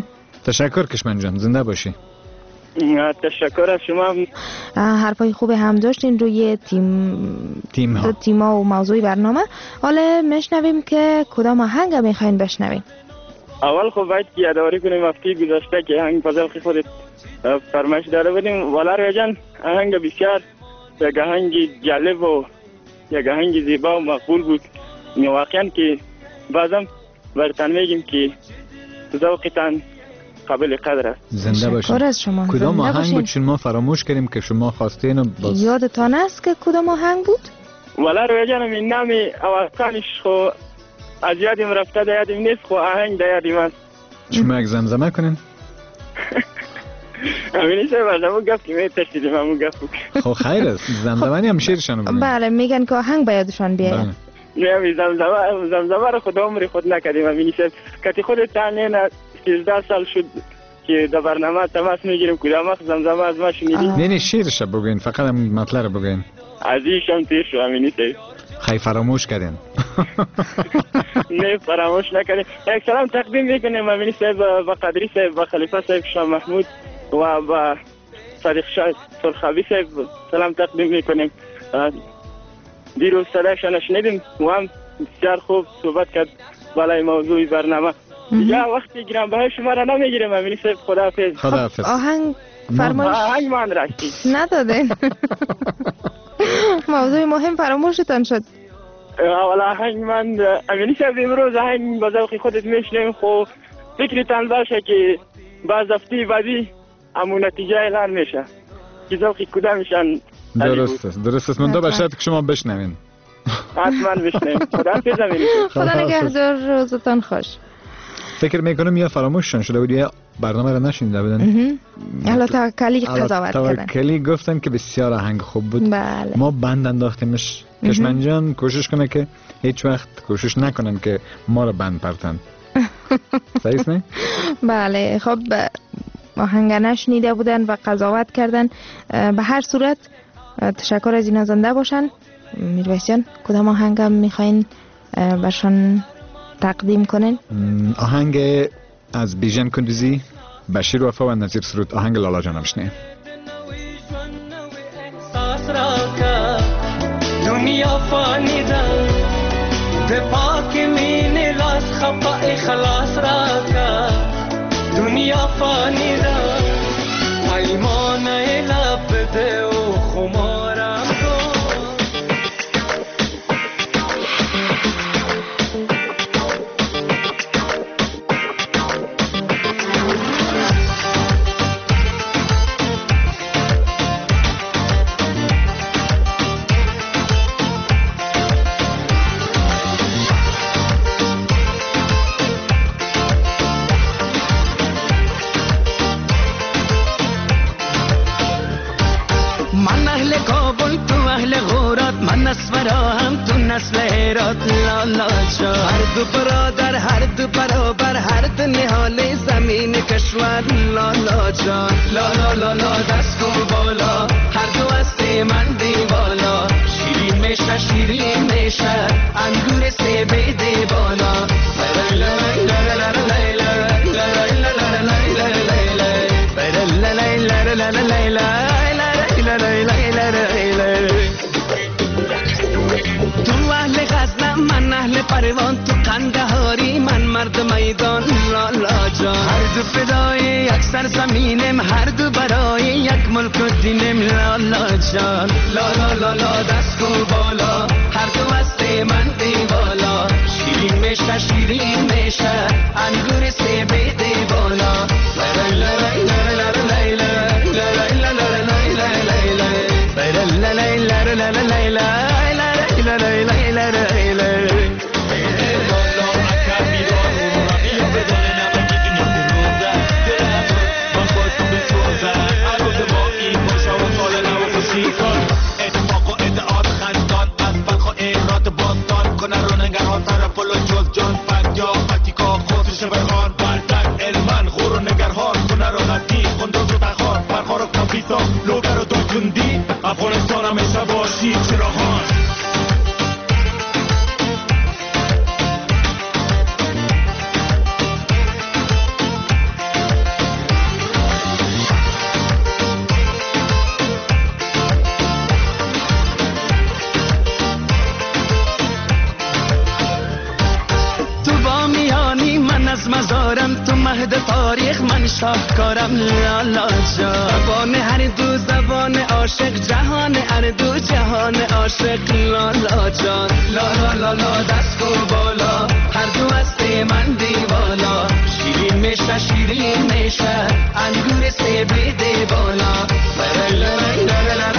تشکر کشمن جان، زنده باشی. تشکر از شما. حرفای خوب هم داشتین روی تیم تیم ها تیما و موضوع برنامه. حالا میشنویم که کدام آهنگ میخواین بشنویم. اول خب باید که یادآوری کنیم هفته گذشته که آهنگ فضل خودت فرمایش داده بودیم. والا رویا جان آهنگ بسیار یک آهنگ جالب و یک آهنگ زیبا و مقبول بود. واقعا که بعضم برتن میگیم که ذوقتان قابل قدر است. زنده باشین. شکر از شما. کدام آهنگ بود چون ما فراموش کردیم که شما خواستین و باز... یادتان است که کدام آهنگ بود؟ والا رویا جانم این نام اواسطانش خو از یادیم رفته در یادیم نیست، خو آهنگ در یادیم است. شما یک زمزمه کنین؟ امینی سه برنامه گفت که می تشتیدیم همون گفت. خب خیر است. زمزمه هم شیرشانو بودیم. بله میگن که آهنگ با یادشان بیاید. نه زمزمه زمزمه رو خود عمری خود نکردیم. امینی سه کتی خود تانین سیزده سال شد که در برنامه تماس میگیریم کدام وقت زمزمه از ما شنیدی؟ نه نه شیرش بگوین، فقط هم مطلب رو بگوین. عزیزم تیر شو امینی سه. خیلی فراموش کردین. نه فراموش نکردیم. یک سلام تقدیم میکنیم امینی صاحب با قدری صاحب با خلیفه صاحب شاه محمود و با صادق شاه سرخابی صاحب سلام تقدیم میکنیم. دیروز صدایشان شنیدیم و هم بسیار خوب صحبت کرد بالای موضوع برنامه. یا وقتی گرانبهای شما را نمیگیریم امینی صاحب. خداحافظ. خداحافظ. آهنگ فرمایش آهنگ من راشتی ندادین. موضوع مهم فراموشتان شد. اولا آهنگ من امینی صاحب امروز آهنگ با ذوق خودت میشنیم. خب فکرتان باشه که بعد هفته بعدی همون نتیجه اعلان میشه که ذوق کدامشان. درست است درست است. من دو باشد که شما بشنوین. حتما بشنویم. خداحافظ امینی. خدا نگهدار، روزتان خوش. فکر میکنم یا فراموششان شده بود یا برنامه را نشنیده بودن. حالا توکلی قضاوت کردن. توکلی گفتن که بسیار آهنگ خوب بود. بله. ما بند انداختیمش. کشمن جان کوشش کنه که هیچ وقت کوشش نکنن که ما را بند پرتن. صحیح نه؟ بله. خب آهنگ نشنیده بودن و قضاوت کردن. به هر صورت تشکر از اینا. زنده باشن. میرویس جان کدام آهنگ هم میخواین برشان تقدیم کنین؟ آهنگ از بیژن کندوزی، بشیر وفا و نظیر سرود. آهنگ لالا جانم شنیه. دنیا فانی ده ده پاک مین لاس خفا اخلاص را که دنیا فانی ده ایمان لب ده و خمارم کن هرات من نسل هم تو نسل هرات لالا جان. هر دو برادر هر دو برابر هر دو نهال زمین کشور لالا جان. لالا لالا دست کو بالا هر دو است من دیوالا. شیرین میشه شیرین میشه انگور سیب دی بالا. لا لا لا لا لا تو اهل غزنم من اهل پروان تو قندهاری من مرد میدان لالا جان. هر دو فدای یک سرزمینم هر دو برای یک ملک و دینم لالا جان. لالا لالا دست کو بالا هر دو است من دیوالا. شیرین میشه شیرین میشه انگور سیب دی بالا. لا لا لا لا افغانستان همیشه باشی چراغان. تو با میانی من از مزارم تو مهد تاریخ من شاهکارم لالا جان. زبان هر دو زبان عاشق جهان هر دو جهان عاشق لالا جان. لالا لالا دست کو بالا هر دو است من دیوالا. شیرین میشه شیرین میشه انگور سیب دی بالا. لا لا لا لا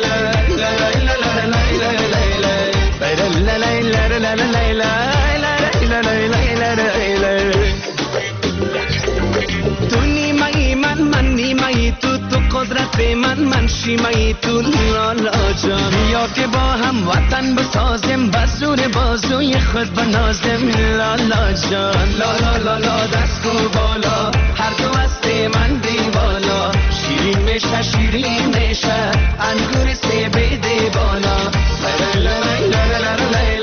قدرت من من شیمایی تو لالا جان. یا که با هم وطن بسازیم بزور بازوی خود بنازیم لالا جان. لالا لالا دست کو بالا هر دو است من دیوالا. شیرین میشه شیرین میشه انگور سیب دی بالا. لا لا لا لا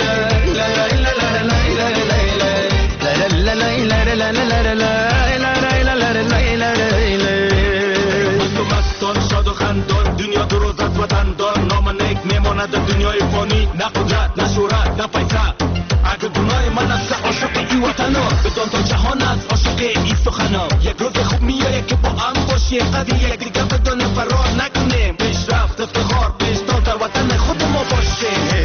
دنیا دو روز از وطن دار نام نیک میماند دنیای فانی. نه قدرت نه شهرت نه پیسه اگه گناه من است عاشق ای وطنا. بدان تا جهان است عاشق ای سخنا. یک روز خوب میایه که با هم باشیم قدر یک دیگه بدان فرار نکنیم. پیشرفت افتخار پیشتاز در وطن خود ما باشیم.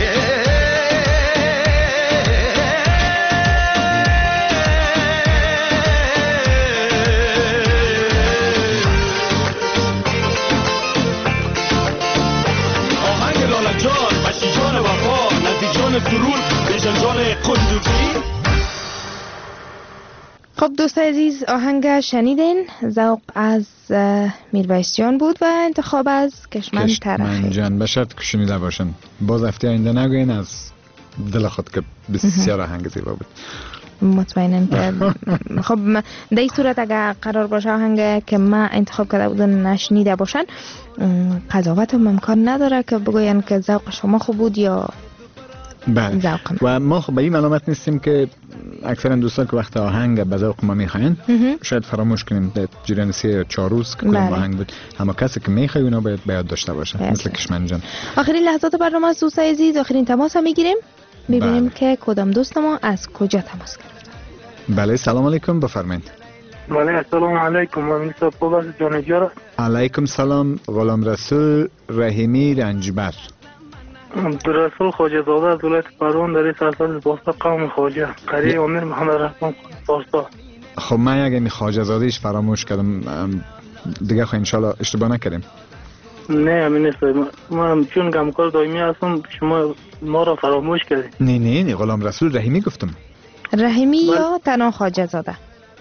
خب دوست عزیز آهنگ شنیدین ذوق از میرویس جان بود و انتخاب از کشمن طرفی جان. به شرط که شنیده باشن باز هفته آینده نگوین از دل خود که بسیار آهنگ زیبا بود. مطمئنم که خب در این صورت اگر قرار باشه آهنگ که من انتخاب کرده بودن نشنیده باشن قضاوت هم امکان نداره که بگوین که ذوق شما خوب بود یا بله. و ما خب به این علامت نیستیم که اکثر دوستان که وقت آهنگ به ذوق ما میخواین شاید فراموش کنیم در جریان سه یا چهار روز که کدام آهنگ بود. اما کسی که میخواد اونا باید به یاد داشته باشه بله. مثل کشمن جان. آخرین لحظات برنامه از دوست عزیز آخرین تماس میگیریم میبینیم بله. که کدام دوست ما از کجا تماس گرفت. بله سلام علیکم بفرمایید. بله السلام علیکم مامین صاحب خوب جان جان. علیکم سلام غلام رسول رحیمی رنجبر. رسول خواجه زاده از ولایت پروان در سرسبز باستا قوم خواجه قریه امیر محمد رحمان باستا. خب من اگه می خواجه زادهش فراموش کردم دیگه خب انشالله اشتباه نکردیم. نه امین نیست من چون گمکار دائمی هستم شما ما را فراموش کردید. نه نه نه غلام رسول رحیمی گفتم. رحیمی یا تنها خواجه زاده؟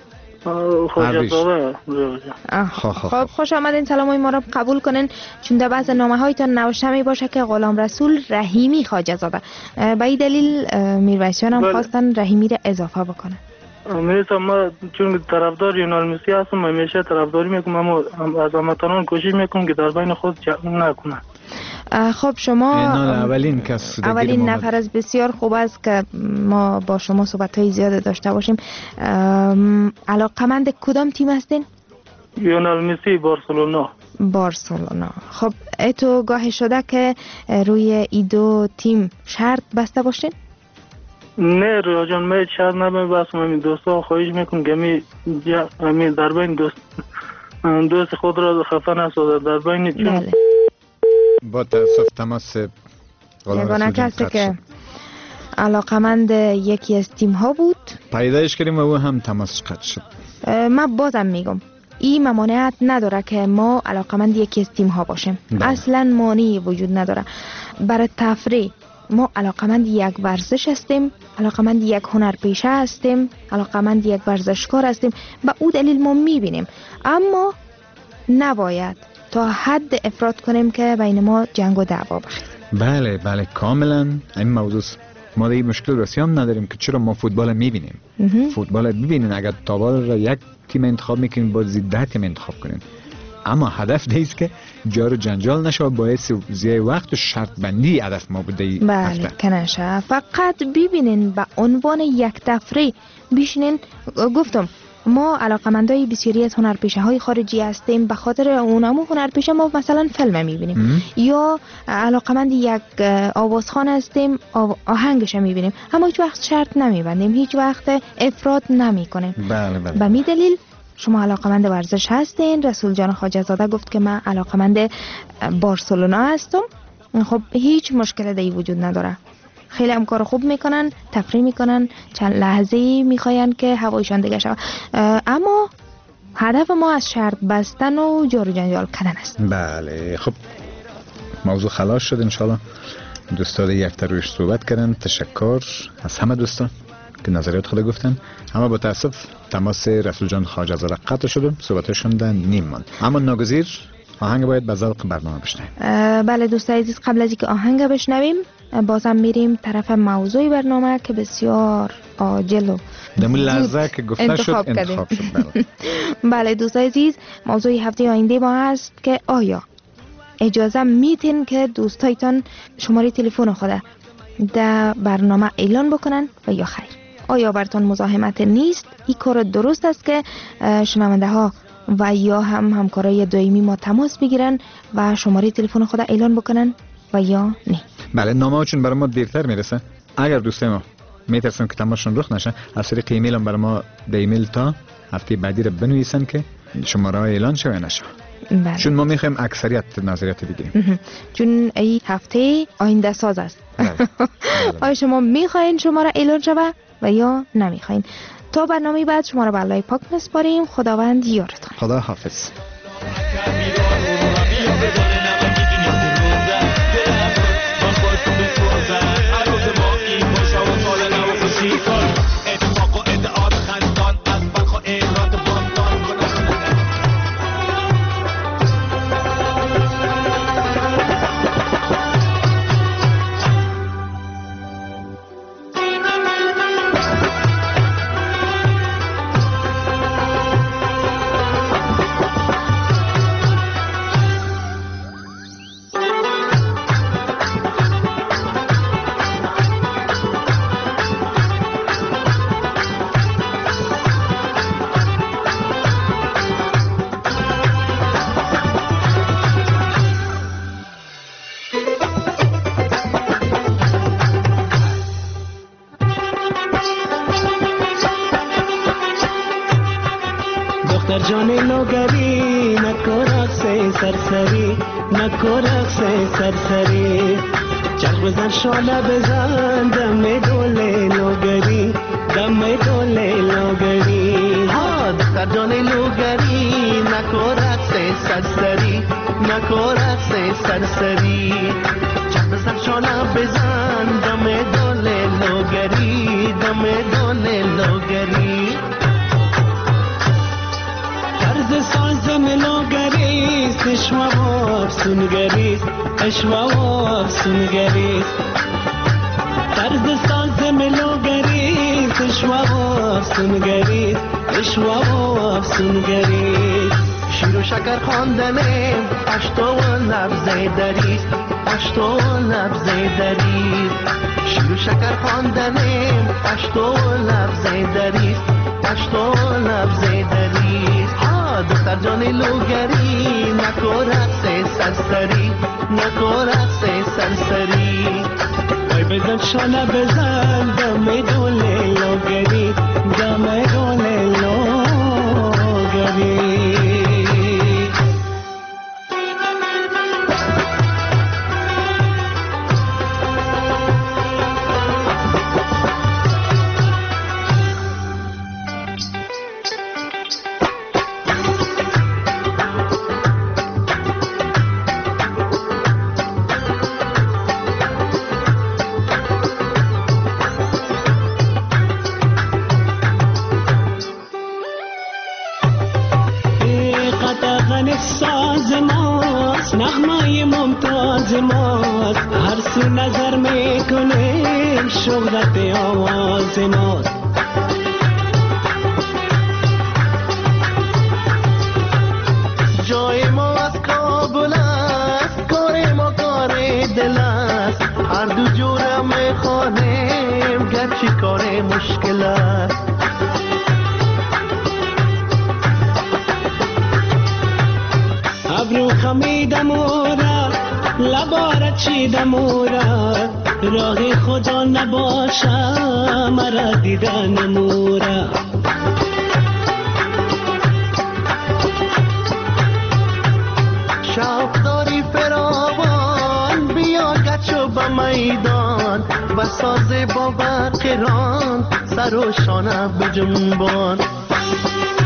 خب خوش آمدین، سلامای ما را قبول کنین. چون در بعض نامه هایتان نوشته می باشه که غلام رسول رحیمی خواجه زاده، به این دلیل میرویسیان هم خواستن رحیمی را اضافه بکنن. میرسم ما چون طرفدار یونال مسی هستم، همیشه طرفداری میکنم، اما از هموطنان کوشش میکنم که در بین خود جمع نکنن. خب شما اولین کس اولین نفر از بسیار خوب است که ما با شما صحبت های زیاد داشته باشیم. علاقمند کدام تیم هستین؟ یونال مسی، بارسلونا. بارسلونا. خب ایتو گاهی شده که روی ای دو تیم شرط بسته باشین؟ نه رویا جان، من شرط نمیبستم. همین دوستا خواهش میکنم که همین در بین دوست دوست خود را خفه نسازد. در بین چون بله. با تاسف تماس یگانه کسی که علاقمند یکی از تیم ها بود پیدایش کردیم و او هم تماس قطع شد. من بازم میگم این ممانعت نداره که ما علاقمند یکی از تیم ها باشیم. ده. اصلا مانعی وجود نداره. برای تفریح ما علاقمند یک ورزش هستیم، علاقمند یک هنرپیشه هستیم، علاقمند یک ورزشکار هستیم. به او دلیل ما میبینیم، اما نباید تا حد افراط کنیم که بین ما جنگ و دعوا بخیزه. بله بله کاملا این موضوع. ما دیگه مشکل رسی هم نداریم که چرا ما فوتبال میبینیم. فوتبال ببینین، اگر تابال را یک تیم انتخاب میکنین باید ده تیم انتخاب کنین، اما هدف دیست که جار جنجال نشه و باعث زیای وقت و شرط بندی هدف ما بوده. بله که نشه، فقط ببینین به عنوان یک تفریح بیشینین. گفتم ما علاقمندای بسیاری از هنرپیشه های خارجی هستیم، به خاطر اونامو هنرپیشه ما مثلا فیلم میبینیم، یا علاقمند یک آوازخوان هستیم آهنگش میبینیم، اما هیچ وقت شرط نمیبندیم، هیچ وقت افراط نمیکنیم. بله بله. به می دلیل شما علاقمند ورزش هستین. رسول جان خواجه زاده گفت که من علاقمند بارسلونا هستم. خب هیچ مشکل دیگه وجود نداره. خیلی هم کار خوب میکنن، تفریح میکنن، چند لحظه‌ای میخواین که هوایشان دیگه شود، اما هدف ما از شرط بستن و جار و جنجال کردن است. بله خب موضوع خلاص شد. انشالله دوستان یک تا رویش صحبت کردن. تشکر از همه دوستان که نظریات خود گفتن، اما با تاسف تماس رسول جان خواجه زاده قطع شد، صحبتشون در نیم ماند. اما ناگزیر آهنگ باید به ذوق برنامه بشنویم. بله دوستان عزیز، قبل از اینکه آهنگ بشنویم بازم میریم طرف موضوع برنامه که بسیار عاجل و دمون لحظه که گفته شد انتخاب شد. بله, بله دوستان عزیز، موضوع هفته آینده ما هست که آیا اجازه میتین که دوستایتان شماره تلفن خود در برنامه اعلان بکنن و یا خیر؟ آیا براتون مزاحمت نیست؟ این کار درست است که شنونده ها و یا هم همکارای دائمی ما تماس بگیرن و شماره تلفن خود اعلان بکنن و یا نه؟ بله، نامه ها چون برای ما دیرتر میرسه، اگر دوستای ما میترسن که تماشون رخ نشه، از طریق ایمیل هم برای ما در ایمیل تا هفته بعدی رو بنویسن که شماره ها اعلان شه و نشه. بله. چون ما میخوایم اکثریت نظریات بگیریم، چون این هفته آینده ساز است. بله. بله. آیا شما میخواین شماره اعلان شوه و یا نمیخواین؟ تا برنامه بعد شما را به الله پاک میسپاریم. خداوند یارتان. خدا حافظ. شعله بزن دم دوله لوگری، دم دوله لوگری. ها دختر جان لوگری، نکو رقص سرسری، نکو رقص سرسری. چند بزن شعله بزن دم دوله لوگری، دم دوله لوگری. اشوا و افسونگریست اشوا و افسونگریست طرز ساز ملوگریست اشوا و افسونگریست اشوا و افسونگریست شیر و شکر خواندنه اشت و لبز دریست اشت و لبز دریست شیر و شکر خواندنه اشت و لبز دریست اشت و لبز دریست ها دختر جان لوگری نکو رقص سرسری نکو رقص سرسری وای بزن شانه بزن دم دول لوگری دم دول لوگری ساز ماست نغمه ممتاز ماست هر سو نظر میکنیم شهرت آواز ماست جای ما از کابل است کار ما کار دل است هر دو جوره میخوانیم گرچه کار مشکل است ابرو خمیدم اورا لبارت چیدم اورا راه خدا نباشم مرا دیدن مورا شوق داری فراوان بیا گچو به میدان و ساز با برقران سر و شانه به جنبان